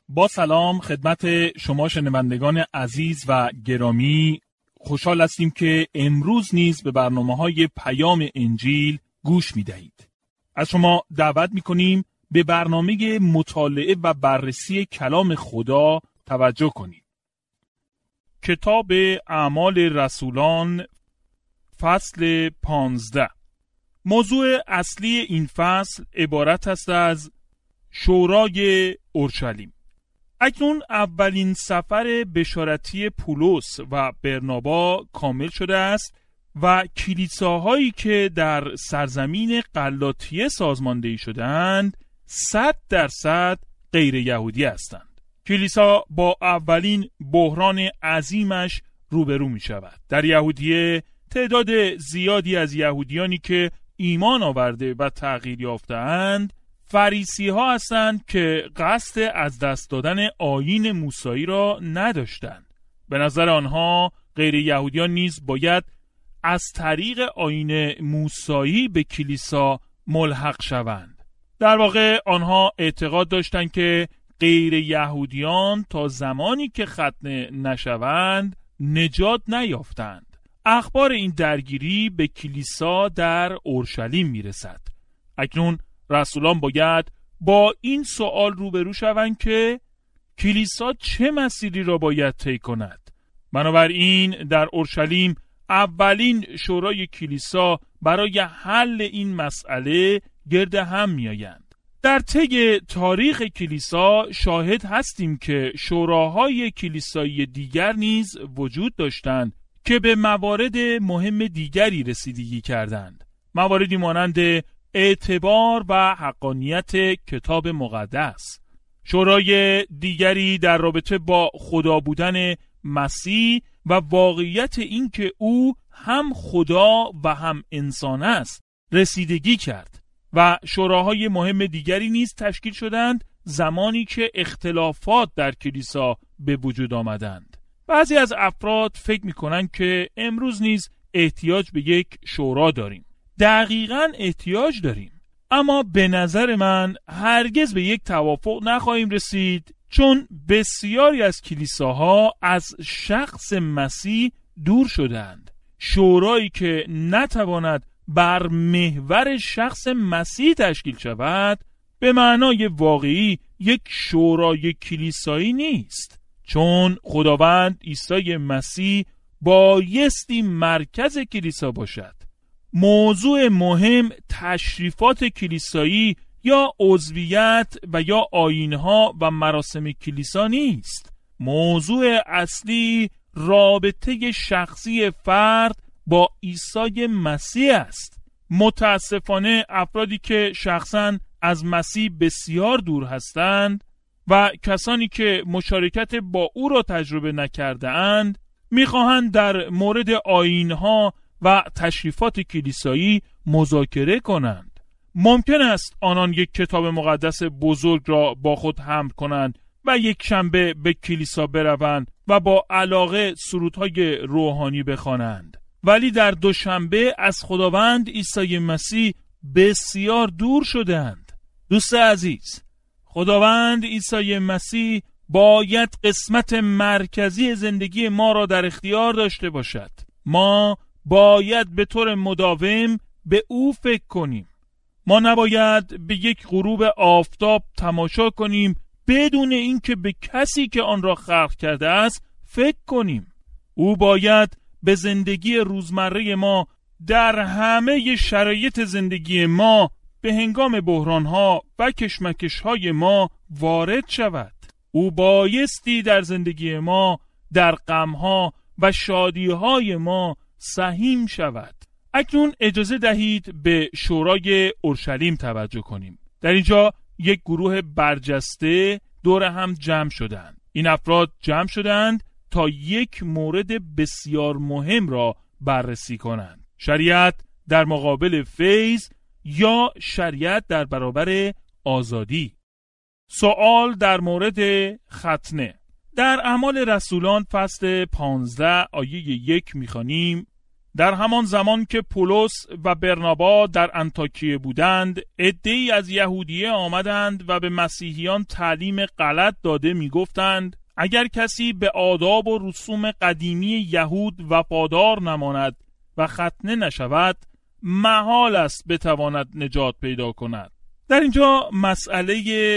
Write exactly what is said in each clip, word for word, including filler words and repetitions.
با سلام خدمت شما شنوندگان عزیز و گرامی، خوشحال هستیم که امروز نیز به برنامه‌های پیام انجیل گوش می‌دهید. از شما دعوت می‌کنیم به برنامه مطالعه و بررسی کلام خدا توجه کنید. کتاب اعمال رسولان فصل پانزده. موضوع اصلی این فصل عبارت است از شورای اورشلیم. اکنون اولین سفر بشارتی پولس و برنابا کامل شده است و کلیساهایی که در سرزمین غلاطیه سازماندهی شده‌اند صد درصد غیر یهودی هستند. کلیسا با اولین بحران عظیمش روبرو می شود. در یهودیه تعداد زیادی از یهودیانی که ایمان آورده و تغییر یافته‌اند فریسی ها هستند که قصد از دست دادن آیین موسایی را نداشتند. به نظر آنها غیر یهودیان نیز باید از طریق آیین موسایی به کلیسا ملحق شوند. در واقع آنها اعتقاد داشتند که غیر یهودیان تا زمانی که ختنه نشوند نجات نیافتند. اخبار این درگیری به کلیسا در اورشلیم میرسد. اکنون رسولان باید با این سوال روبرو شوند که کلیسا چه مسیری را باید طی کند. بنابراین در اورشلیم اولین شورای کلیسا برای حل این مسئله گرد هم میآیند. در طی تاریخ کلیسا شاهد هستیم که شوراهای کلیسایی دیگر نیز وجود داشتند که به موارد مهم دیگری رسیدگی کردند. مواردی مانند اعتبار و حقانیت کتاب مقدس. شورای دیگری در رابطه با خدا بودن مسیح و واقعیت این که او هم خدا و هم انسان است رسیدگی کرد و شوراهای مهم دیگری نیز تشکیل شدند زمانی که اختلافات در کلیسا به وجود آمدند. بعضی از افراد فکر می‌کنند که امروز نیز احتیاج به یک شورا داریم. دقیقاً احتیاج داریم، اما به نظر من هرگز به یک توافق نخواهیم رسید، چون بسیاری از کلیساها از شخص مسیح دور شدند. شورایی که نتواند بر محور شخص مسیح تشکیل شود به معنای واقعی یک شورای کلیسایی نیست، چون خداوند عیسی مسیح بایستی مرکز کلیسا باشد. موضوع مهم تشریفات کلیسایی یا عضویت و یا آیین‌ها و مراسم کلیسا نیست. موضوع اصلی رابطه شخصی فرد با عیسی مسیح است. متاسفانه افرادی که شخصاً از مسیح بسیار دور هستند و کسانی که مشارکت با او را تجربه نکرده اند می‌خواهند در مورد آیین‌ها و تشریفات کلیسایی مذاکره کنند. ممکن است آنان یک کتاب مقدس بزرگ را با خود حمل کنند و یک شنبه به کلیسا بروند و با علاقه سرودهای روحانی بخوانند، ولی در دوشنبه از خداوند عیسی مسیح بسیار دور شدند. دوست عزیز، خداوند عیسی مسیح باید قسمت مرکزی زندگی ما را در اختیار داشته باشد. ما باید به طور مداوم به او فکر کنیم. ما نباید به یک غروب آفتاب تماشا کنیم بدون اینکه به کسی که آن را خلق کرده است فکر کنیم. او باید به زندگی روزمره ما در همه شرایط زندگی ما به هنگام بحرانها و کشمکش‌های ما وارد شود. او بایستی در زندگی ما در غم‌ها و شادی‌های ما سهیم شود. اکنون اجازه دهید به شورای اورشلیم توجه کنیم. در اینجا یک گروه برجسته دور هم جمع شدند. این افراد جمع شدند تا یک مورد بسیار مهم را بررسی کنند: شریعت در مقابل فیض یا شریعت در برابر آزادی. سوال در مورد ختنه. در اعمال رسولان فصل پانزده آیه یک می‌خوانیم: در همان زمان که پولس و برنابا در انطاکیه بودند، عده‌ای از یهودیه آمدند و به مسیحیان تعلیم غلط داده می‌گفتند اگر کسی به آداب و رسوم قدیمی یهود وفادار نماند و ختنه نشود، محال است بتواند نجات پیدا کند. در اینجا مسئله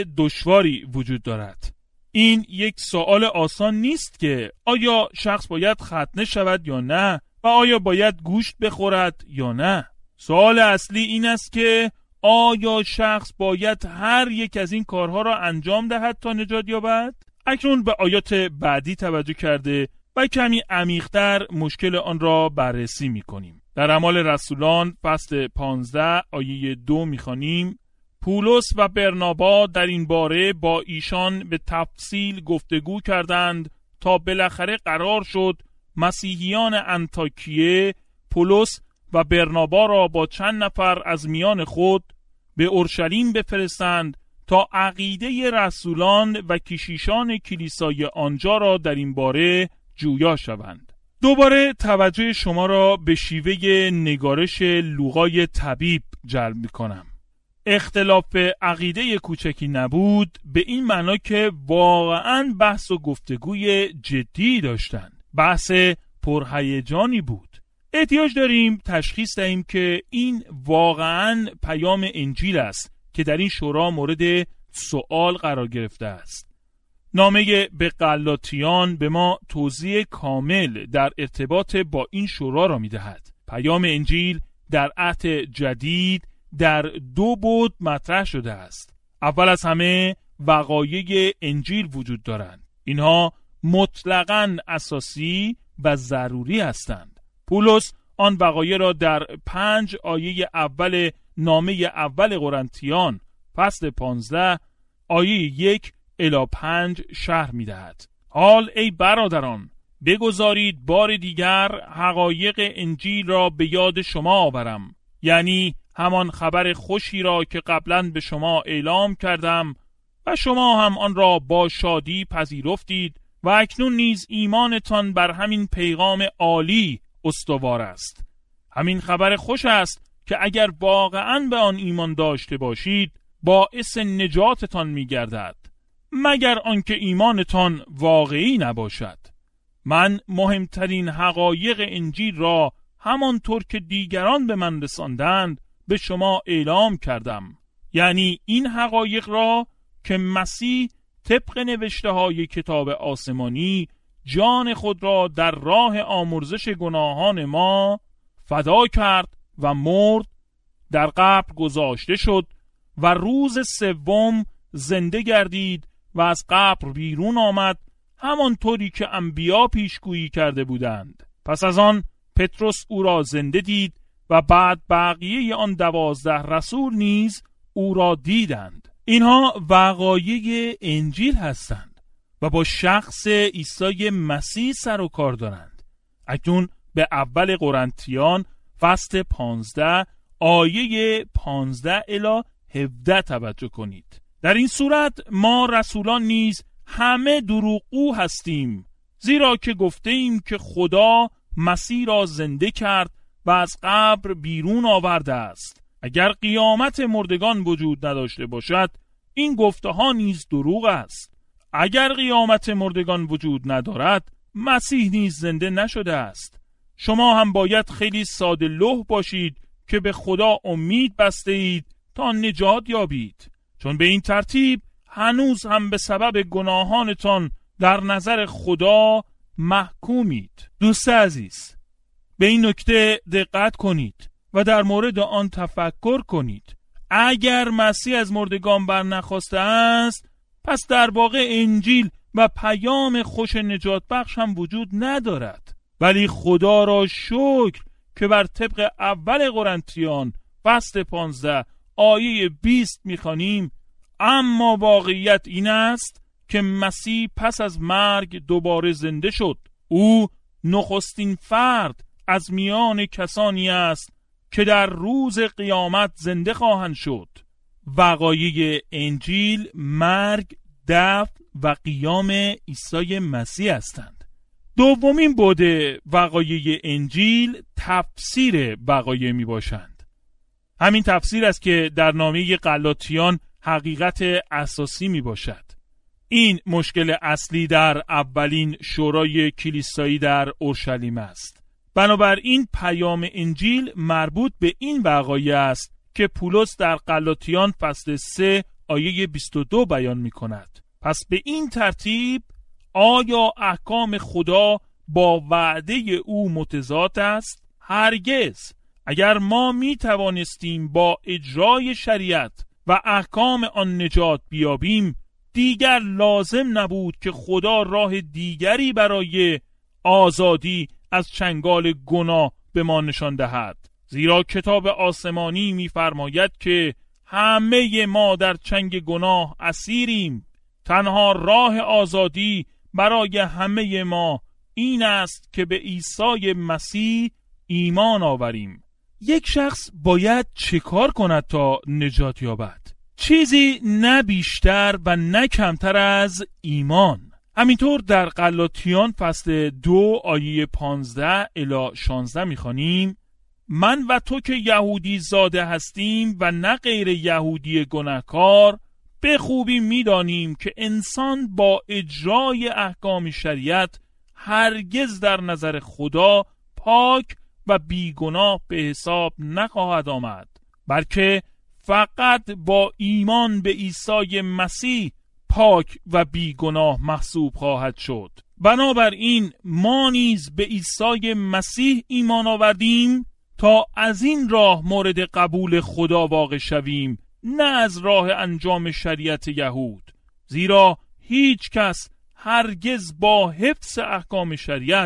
دشواری وجود دارد. این یک سوال آسان نیست که آیا شخص باید ختنه شود یا نه و آیا باید گوشت بخورد یا نه. سوال اصلی این است که آیا شخص باید هر یک از این کارها را انجام دهد تا نجات یابد؟ اکنون به آیات بعدی توجه کرده و کمی عمیق‌تر مشکل آن را بررسی می‌کنیم. در اعمال رسولان فصل پانزده آیه دو می‌خوانیم: پولس و برنابا در این باره با ایشان به تفصیل گفتگو کردند تا بالاخره قرار شد مسیحیان انطاکیه پولس و برنابا را با چند نفر از میان خود به اورشلیم بفرستند تا عقیده رسولان و کشیشان کلیسای آنجا را در این باره جویا شوند. دوباره توجه شما را به شیوه نگارش لوقای طبیب جلب می‌کنم. اختلاف عقیده کوچکی نبود، به این معنا که واقعاً بحث و گفتگوی جدی داشتند. بحث پرهیجانی بود. احتیاج داریم تشخیص دهیم که این واقعاً پیام انجیل است که در این شورا مورد سوال قرار گرفته است. نامه به غلاطیان به ما توضیح کامل در ارتباط با این شورا را می‌دهد. پیام انجیل در عهد جدید در دو بعد مطرح شده است. اول از همه وقایع انجیل وجود دارند. اینها مطلقاً اساسی و ضروری هستند. پولس آن وقایع را در پنج آیه اول نامه اول قرنتیان فصل پانزده آیه یک الی پنج شرح می دهد. حال ای برادران، بگذارید بار دیگر حقایق انجیل را به یاد شما آورم، یعنی همان خبر خوشی را که قبلا به شما اعلام کردم و شما هم آن را با شادی پذیرفتید و اکنون نیز ایمانتان بر همین پیغام عالی استوار است. همین خبر خوش است که اگر واقعاً به آن ایمان داشته باشید باعث نجاتتان می گردد، مگر آنکه ایمانتان واقعی نباشد. من مهمترین حقایق انجیل را همانطور که دیگران به من رساندند به شما اعلام کردم، یعنی این حقایق را که مسیح طبق نوشته های کتاب آسمانی جان خود را در راه آمرزش گناهان ما فدا کرد و مرد، در قبر گذاشته شد و روز سوم زنده گردید و از قبر بیرون آمد، همانطوری که انبیا پیشگویی کرده بودند. پس از آن پتروس او را زنده دید و بعد بقیه آن دوازده رسول نیز او را دیدند. اینها وقایع انجیل هستند و با شخص عیسی مسیح سر و کار دارند. اکنون به اول قرنتیان فصل پانزده آیه پانزده الی هفده توجه کنید. در این صورت ما رسولان نیز همه دروغگو هستیم، زیرا که گفته ایم که خدا مسیح را زنده کرد و از قبر بیرون آورده است. اگر قیامت مردگان وجود نداشته باشد این گفته ها نیز دروغ است. اگر قیامت مردگان وجود ندارد مسیح نیز زنده نشده است. شما هم باید خیلی ساده لوح باشید که به خدا امید بسته اید تا نجات یابید، چون به این ترتیب هنوز هم به سبب گناهانتان در نظر خدا محکومید. دوست عزیز، به این نکته دقت کنید و در مورد آن تفکر کنید. اگر مسیح از مردگان برنخاسته است، پس در واقع انجیل و پیام خوش نجات بخش هم وجود ندارد. ولی خدا را شکر که بر طبق اول قرنتیان فصل پانزده آیه بیست میخوانیم: اما واقعیت این است که مسیح پس از مرگ دوباره زنده شد. او نخستین فرد از میان کسانی است که در روز قیامت زنده خواهند شد. وقایع انجیل مرگ، دفن و قیام عیسی مسیح هستند. دومین بعد وقایع انجیل تفسیر وقایع می باشند. همین تفسیر است که در نامه غلاطیان حقیقت اساسی می باشد. این مشکل اصلی در اولین شورای کلیسایی در اورشلیم است. بنابراین پیام انجیل مربوط به این وقایع است که پولس در غلاطیان فصل سه آیه بیست و دو بیان می کند. پس به این ترتیب آیا احکام خدا با وعده او متضاد است؟ هرگز. اگر ما می توانستیم با اجرای شریعت و احکام آن نجات بیابیم، دیگر لازم نبود که خدا راه دیگری برای آزادی از چنگال گناه به ما نشان دهد. زیرا کتاب آسمانی می‌فرماید که همه ما در چنگ گناه اسیریم. تنها راه آزادی برای همه ما این است که به عیسی مسیح ایمان آوریم. یک شخص باید چه کار کند تا نجات یابد؟ چیزی نه بیشتر و نه کمتر از ایمان. همینطور در غلاطیان فصل دو آیه پانزده الی شانزده میخوانیم: من و تو که یهودی زاده هستیم و نه غیر یهودی گناهکار، به خوبی میدانیم که انسان با اجرای احکام شریعت هرگز در نظر خدا پاک و بیگناه به حساب نخواهد آمد، بلکه فقط با ایمان به عیسی مسیح پاک و بیگناه محسوب خواهد شد. بنابراین ما نیز به عیسی مسیح ایمان آوردیم تا از این راه مورد قبول خدا واقع شویم، نه از راه انجام شریعت یهود. زیرا هیچ کس هرگز با حفظ احکام شریعت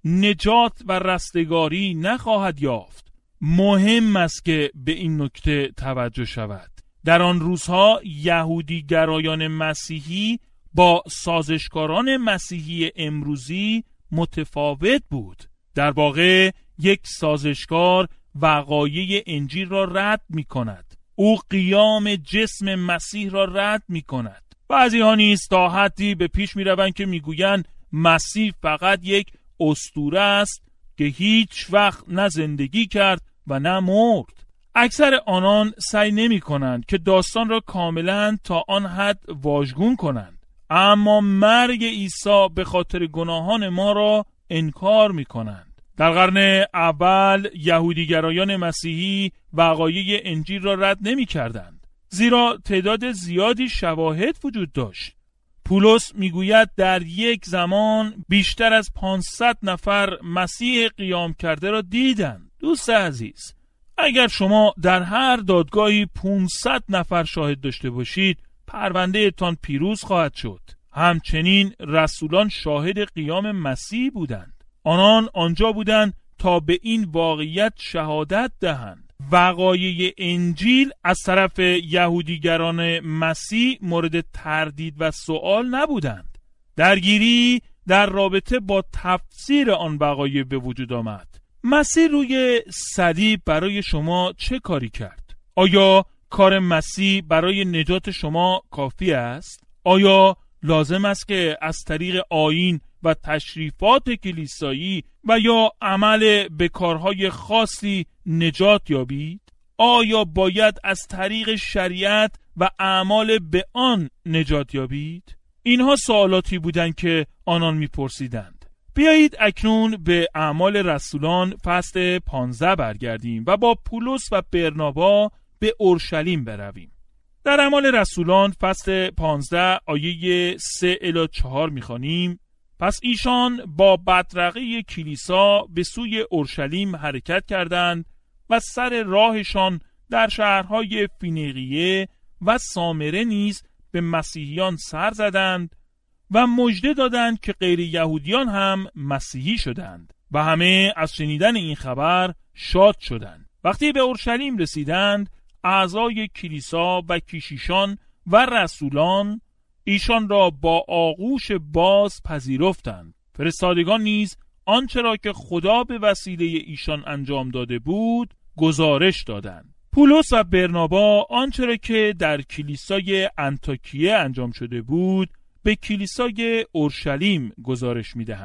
نجات و رستگاری نخواهد یافت. مهم است که به این نکته توجه شود. در آن روزها یهودی گرایان مسیحی با سازشکاران مسیحی امروزی متفاوت بود. در واقع یک سازشکار وقایع انجیل را رد می کند. او قیام جسم مسیح را رد می کند. بعضی ها نیز تا حدی به پیش می روند که می گویند مسیح فقط یک اسطوره است که هیچ وقت نه زندگی کرد و نه مرد. اکثر آنان سعی نمی کنند که داستان را کاملا تا آن حد واژگون کنند، اما مرگ عیسی به خاطر گناهان ما را انکار می کنند. در قرن اول یهودیگرایان مسیحی وقایع انجیل را رد نمی کردند، زیرا تعداد زیادی شواهد وجود داشت. پولس میگوید در یک زمان بیشتر از پانصد نفر مسیح قیام کرده را دیدند. دوست عزیز، اگر شما در هر دادگاهی پانصد نفر شاهد داشته باشید، پرونده تان پیروز خواهد شد. همچنین رسولان شاهد قیام مسیح بودند. آنان آنجا بودند تا به این واقعیت شهادت دهند. وقایع انجیل از طرف یهودیگران مسیح مورد تردید و سؤال نبودند. درگیری در رابطه با تفسیر آن وقایع به وجود آمد. مسیح روی صلیب برای شما چه کاری کرد؟ آیا کار مسیح برای نجات شما کافی است؟ آیا لازم است که از طریق آیین و تشریفات کلیسایی و یا عمل به کارهای خاصی نجات یابید؟ آیا باید از طریق شریعت و اعمال به آن نجات یابید؟ اینها سوالاتی بودند که آنان میپرسیدند. بیایید اکنون به اعمال رسولان فصل پانزده برگردیم و با پولس و برنابا به اورشلیم برویم. در اعمال رسولان فصل پانزده آیه سه الی چهار میخوانیم: پس ایشان با بدرقه کلیسا به سوی اورشلیم حرکت کردند و سر راهشان در شهرهای فینیقیه و سامره نیز به مسیحیان سر زدند و مژده دادند که غیر یهودیان هم مسیحی شدند و همه از شنیدن این خبر شاد شدند. وقتی به اورشلیم رسیدند، اعضای کلیسا و کشیشان و رسولان ایشان را با آغوش باز پذیرفتند. فرستادگان نیز آنچه را که خدا به وسیله ایشان انجام داده بود گزارش دادند. پولس و برنابا آنچه را که در کلیسای انطاکیه انجام شده بود به کلیسای اورشلیم گزارش می‌دهند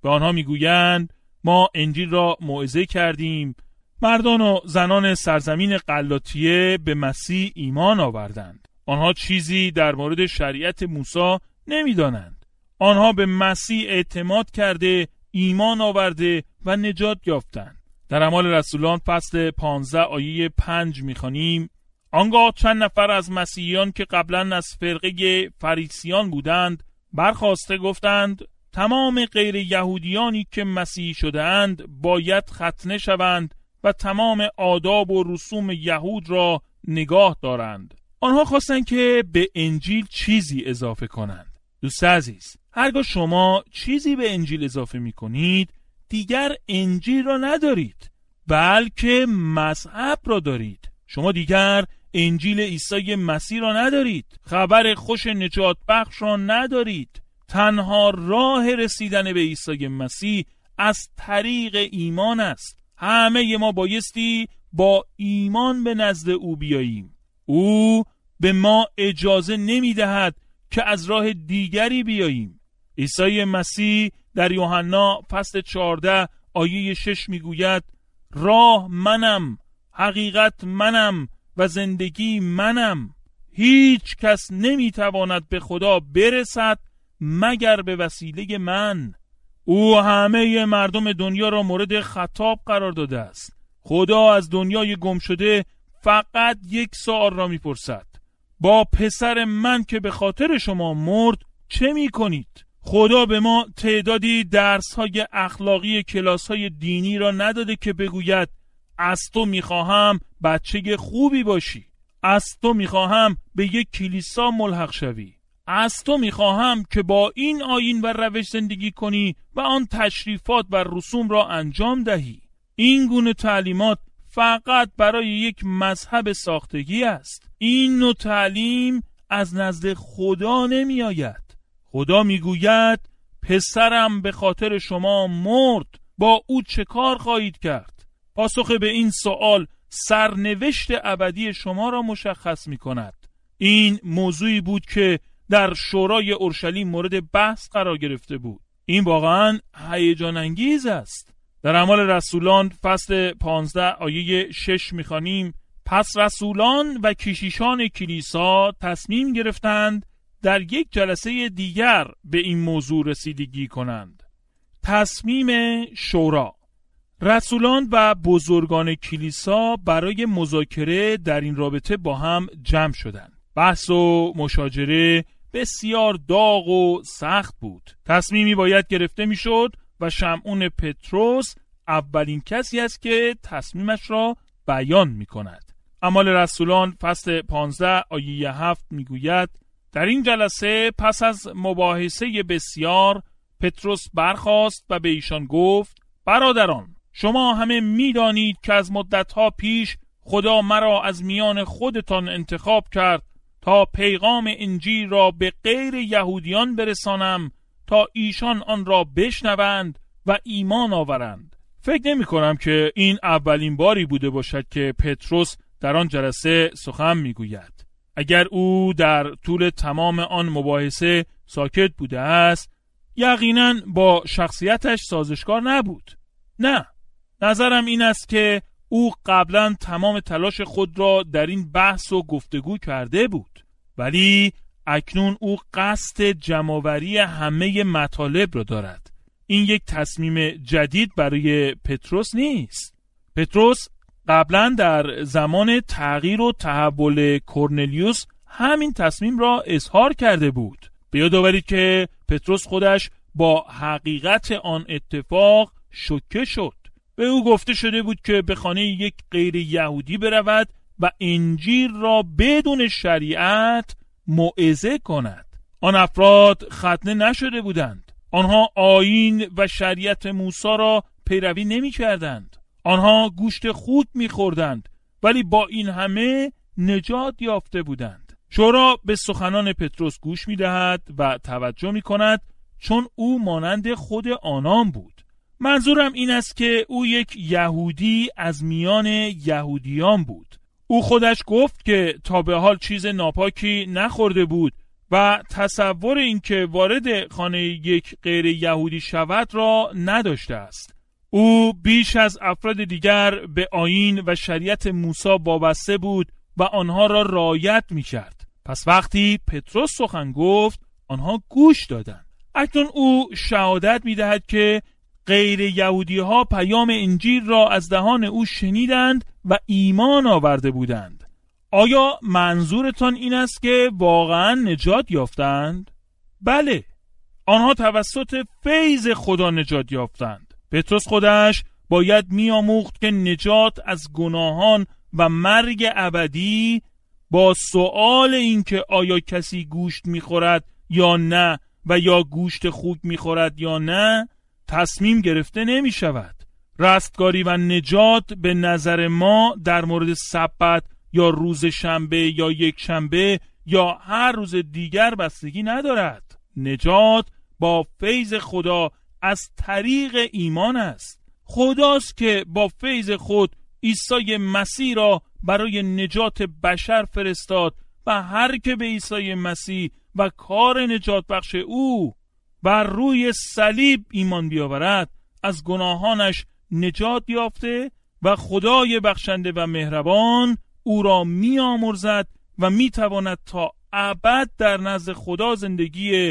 به آنها میگویند ما انجیل را موعظه کردیم، مردان و زنان سرزمین قلاطیه به مسیح ایمان آوردند. آنها چیزی در مورد شریعت موسی نمیدانند. آنها به مسیح اعتماد کرده، ایمان آورده و نجات یافتند. در اعمال رسولان فصل پانزده آیه پنج می‌خوانیم: آنگاه چند نفر از مسیحیان که قبلا از فرقه فریسیان بودند برخاسته گفتند تمام غیر یهودیانی که مسیحی شده‌اند باید ختنه شوند و تمام آداب و رسوم یهود را نگاه دارند. آنها خواستند که به انجیل چیزی اضافه کنند. دوست عزیز، هرگاه شما چیزی به انجیل اضافه می کنید دیگر انجیل را ندارید، بلکه مذهب را دارید. شما دیگر انجیل عیسی مسیح را ندارید، خبر خوش نجات بخش را ندارید. تنها راه رسیدن به عیسی مسیح از طریق ایمان است. همه ما بایستی با ایمان به نزد او بیاییم. او به ما اجازه نمی دهد که از راه دیگری بیاییم. عیسی مسیح در یوحنا فصل چهارده آیه شش می گوید راه منم، حقیقت منم و زندگی منم. هیچ کس نمی تواند به خدا برسد مگر به وسیله من. او همه مردم دنیا را مورد خطاب قرار داده است. خدا از دنیای گم شده فقط یک سوال را می پرسد: با پسر من که به خاطر شما مرد چه می کنید؟ خدا به ما تعدادی درس‌های اخلاقی کلاس‌های دینی را نداده که بگوید از تو می‌خواهم بچه خوبی باشی، از تو می‌خواهم به یک کلیسا ملحق شوی، از تو می‌خواهم که با این آیین و روش زندگی کنی و آن تشریفات و رسوم را انجام دهی. این گونه تعلیمات فقط برای یک مذهب ساختگی است. این نوع تعلیم از نزد خدا نمی آید. خدا می گوید پسرم به خاطر شما مرد، با او چه کار خواهید کرد؟ پاسخ به این سوال سرنوشت ابدی شما را مشخص می کند. این موضوعی بود که در شورای اورشلیم مورد بحث قرار گرفته بود. این واقعا هیجان انگیز است. در اعمال رسولان فصل پانزده آیه شش می‌خوانیم: پس رسولان و کشیشان کلیسا تصمیم گرفتند در یک جلسه دیگر به این موضوع رسیدگی کنند. تصمیم شورا. رسولان و بزرگان کلیسا برای مذاکره در این رابطه با هم جمع شدند. بحث و مشاجره بسیار داغ و سخت بود. تصمیمی باید گرفته میشد و شمعون پتروس اولین کسی است که تصمیمش را بیان می کند. اعمال رسولان فصل پانزده آیه هفت می گوید: در این جلسه پس از مباحثه بسیار پتروس برخاست و به ایشان گفت: برادران، شما همه می دانید که از مدتها پیش خدا مرا از میان خودتان انتخاب کرد تا پیغام انجیل را به غیر یهودیان برسانم تا ایشان آن را بشنوند و ایمان آورند. فکر نمی کنم که این اولین باری بوده باشد که پتروس در آن جلسه سخن می گوید. اگر او در طول تمام آن مباحثه ساکت بوده است، یقیناً با شخصیتش سازشکار نبود. نه، نظرم این است که او قبلا تمام تلاش خود را در این بحث و گفتگو کرده بود، ولی اکنون او قصد جمع‌آوری همه مطالب را دارد. این یک تصمیم جدید برای پتروس نیست. پتروس قبلا در زمان تغییر و تحول کرنلیوس همین تصمیم را اظهار کرده بود. به یاد آورید که پتروس خودش با حقیقت آن اتفاق شوکه شد. به او گفته شده بود که به خانه یک غیر یهودی برود و انجیل را بدون شریعت موعظه کند. آن افراد ختنه نشده بودند. آنها آیین و شریعت موسی را پیروی نمی کردند. آنها گوشت خوک می خوردند، ولی با این همه نجات یافته بودند. شورا به سخنان پتروس گوش می دهد و توجه می کند، چون او مانند خود آنان بود. منظورم این است که او یک یهودی از میان یهودیان بود. او خودش گفت که تا به حال چیز ناپاکی نخورده بود و تصور اینکه وارد خانه یک غیر یهودی شود را نداشته است. او بیش از افراد دیگر به آیین و شریعت موسی وابسته بود و آنها را رعایت می‌کرد. پس وقتی پتروس سخن گفت، آنها گوش دادند. اکنون او شهادت می‌دهد که غیر یهودی ها پیام انجیل را از دهان او شنیدند و ایمان آورده بودند. آیا منظورتان این است که واقعا نجات یافتند؟ بله، آنها توسط فیض خدا نجات یافتند. پتروس خودش باید می‌آموخت که نجات از گناهان و مرگ ابدی با سؤال این که آیا کسی گوشت می‌خورد یا نه و یا گوشت خوک می‌خورد یا نه تصمیم گرفته نمی شود. رستگاری و نجات به نظر ما در مورد سبت یا روز شنبه یا یک شنبه یا هر روز دیگر بستگی ندارد. نجات با فیض خدا از طریق ایمان است. خداست که با فیض خود عیسی مسیح را برای نجات بشر فرستاد و هر که به عیسی مسیح و کار نجات بخش او بر روی صلیب ایمان بیاورد از گناهانش نجات یافته و خدای بخشنده و مهربان او را می‌آمرزد و می‌تواند تا ابد در نزد خدا زندگی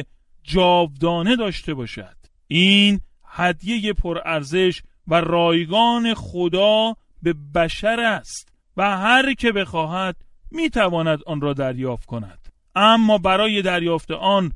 جاودانه داشته باشد. این هدیه پرارزش و رایگان خدا به بشر است و هر که بخواهد می‌تواند آن را دریافت کند. اما برای دریافت آن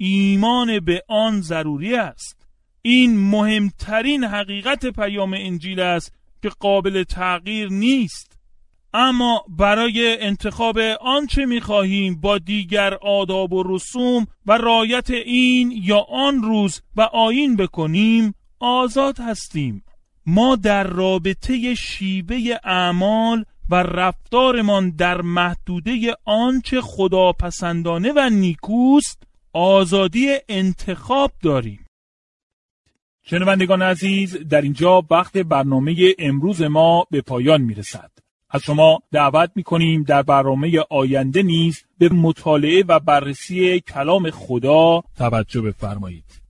ایمان به آن ضروری است. این مهمترین حقیقت پیام انجیل است که قابل تغییر نیست. اما برای انتخاب آنچه می‌خواهیم با دیگر آداب و رسوم و رعایت این یا آن روز و آیین بکنیم آزاد هستیم. ما در رابطه شیوه اعمال و رفتارمان در محدوده آنچه خداپسندانه و نیکوست آزادی انتخاب داریم. شنوندگان عزیز، در اینجا وقت برنامه امروز ما به پایان میرسد. از شما دعوت میکنیم در برنامه آینده نیز به مطالعه و بررسی کلام خدا توجه بفرمایید.